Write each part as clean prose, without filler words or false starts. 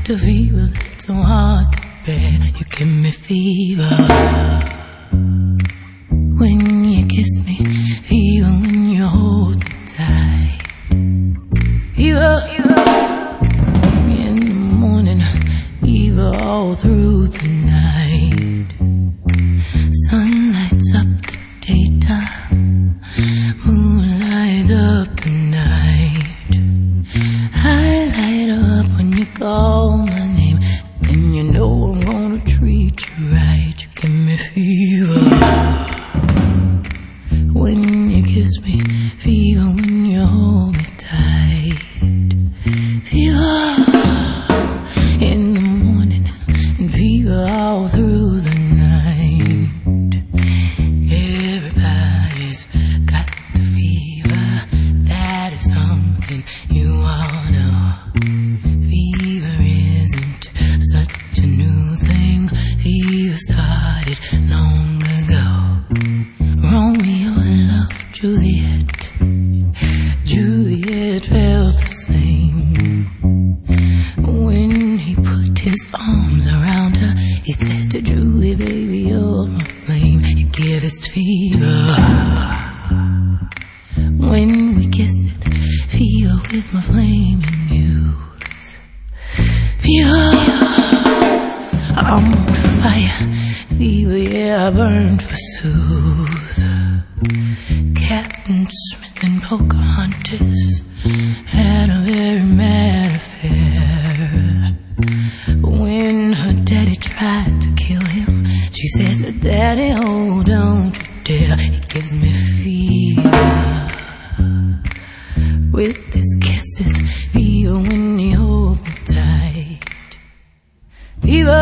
the fever that's so hard to bear. You give me fever when you kiss me, fever when you hold me tight, fever in the morning, fever all through the night. Sun lights up the daytime, moon lights up the night. I light up when you call my name, and you know I'm gonna treat you right. You give me fever when you kiss me, fever when you hold me tight, fever in the morning and fever all through the night. Everybody's got the fever, that is something you all know. Fever isn't such a new thing, fever started long ago. Romeo loved Juliet, Juliet felt the same. When he put his arms around her, he said to Julie, baby, you're my flame. You give it fever when we kiss it, fever with my flame and youth. Fever, I'm on fire, fever, yeah, I burn to soothe. Captain Smith and Pocahontas had a very mad affair. When her daddy tried to kill him, she said, Daddy, oh, don't you dare. He gives me fever with his kisses, fever when he holds me tight, fever,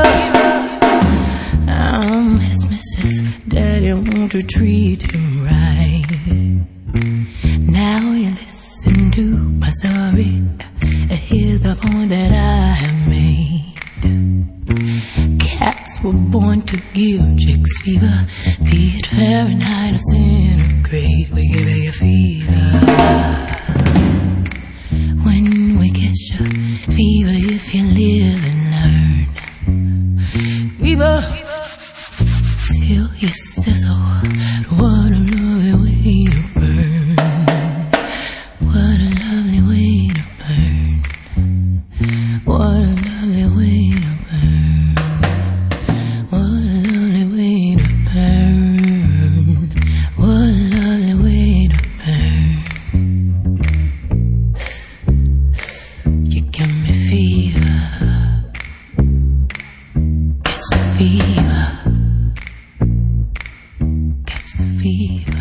I'm his missus. Daddy, won't you treat him right? Now you listen to my story, and here's the point that I have made. Cats were born to give chicks fever, be it Fahrenheit or centigrade. We give you fever when we kiss you, fever if you live and learn. Fever till you sizzle. What a lovely way to burn. What a lovely way to burn. What a lovely way to burn. What a lovely way to burn. What a lovely way to burn. You give me fever. Catch the fever. Catch the fever.